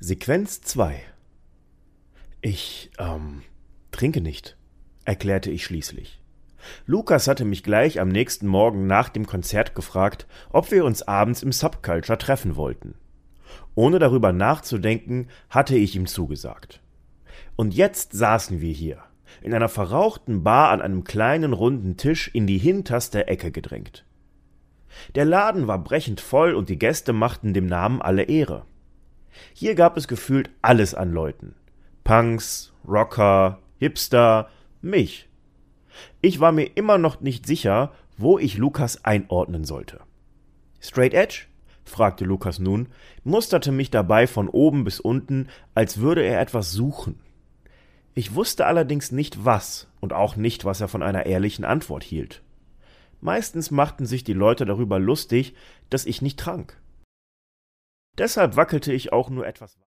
Sequenz 2. Ich, trinke nicht, erklärte ich schließlich. Lukas hatte mich gleich am nächsten Morgen nach dem Konzert gefragt, ob wir uns abends im Subculture treffen wollten. Ohne darüber nachzudenken, hatte ich ihm zugesagt. Und jetzt saßen wir hier, in einer verrauchten Bar an einem kleinen runden Tisch in die hinterste Ecke gedrängt. Der Laden war brechend voll und die Gäste machten dem Namen alle Ehre. Hier gab es gefühlt alles an Leuten. Punks, Rocker, Hipster, mich. Ich war mir immer noch nicht sicher, wo ich Lukas einordnen sollte. Straight Edge? Fragte Lukas nun, musterte mich dabei von oben bis unten, als würde er etwas suchen. Ich wusste allerdings nicht was und auch nicht, was er von einer ehrlichen Antwort hielt. Meistens machten sich die Leute darüber lustig, dass ich nicht trank. Deshalb wackelte ich auch nur etwas.